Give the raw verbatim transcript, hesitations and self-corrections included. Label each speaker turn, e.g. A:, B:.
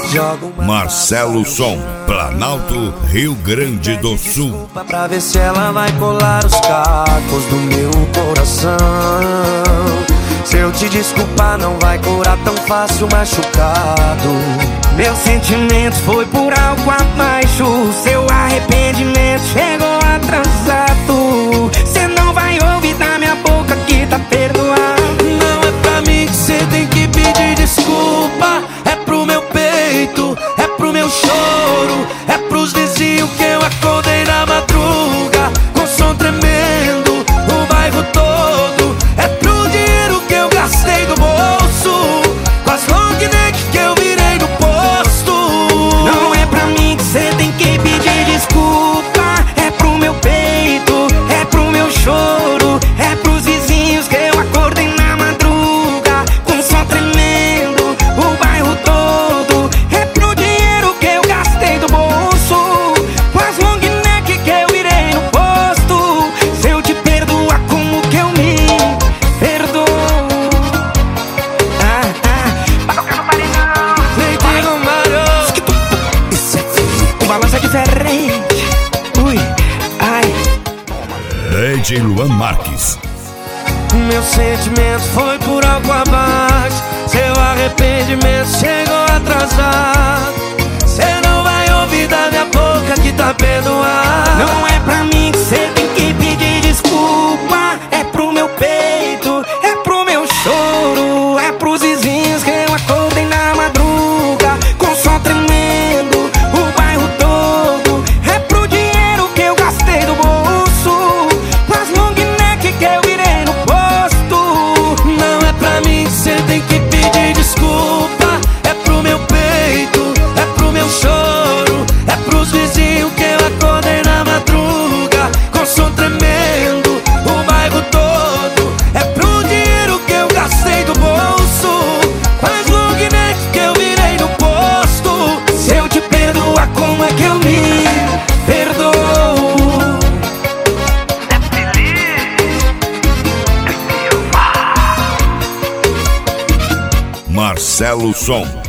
A: Marcelo Som, Planalto, Rio Grande do Sul.
B: Pra ver se ela vai colar os cacos do meu coração. Se eu te desculpar não vai curar tão fácil machucado. Meu sentimento foi por algo abaixo. Seu arrependimento chegou atrasado. Cê não vai ouvir da minha boca que tá perdoado. Não é pra mim que cê tem que pedir desculpa. É pro meu peito, é pro meu choro, é pros vizinhos que eu acordei na madruga com som tremendo, o bairro todo. É pro dinheiro que eu gastei do bolso, com as long neck que eu virei no posto. Não é pra mim que cê tem que pedir desculpa. É pro meu peito, é pro meu choro, é pros vizinhos que eu acordei na madruga com som tremendo, o bairro todo. É pro dinheiro que eu gastei do bolso, com as long neck que eu virei no posto. Se eu te perdoar, como que eu me perdoo? Ah, ah, pra tocar no paredão, Leite Romário. Isso é frio, o balanço é diferente. Ui, ai.
A: D J Luan Marques.
B: Meu sentimento foi por algo abaixo. Seu arrependimento chegou atrasado. Cê não vai ouvir da minha boca que tá perdoado. Não é pra mim que cê tem que pedir desculpa. É pro meu peito, é pro meu choro, é pros vizinhos que eu acordei na madruga com som tremendo, o bairro todo. É pro dinheiro que eu gastei do bolso, com as long neck que eu virei no posto. Não é pra mim que cê tem que pedir desculpa. É pro meu peito, é pro meu choro, é pros vizinhos que eu acordei na madruga com som tremendo, o bairro todo. É pro dinheiro que eu gastei do bolso, com as long neck que eu virei no posto. Se eu te perdoar, como é que eu me perdoo?
A: Marcelo Som.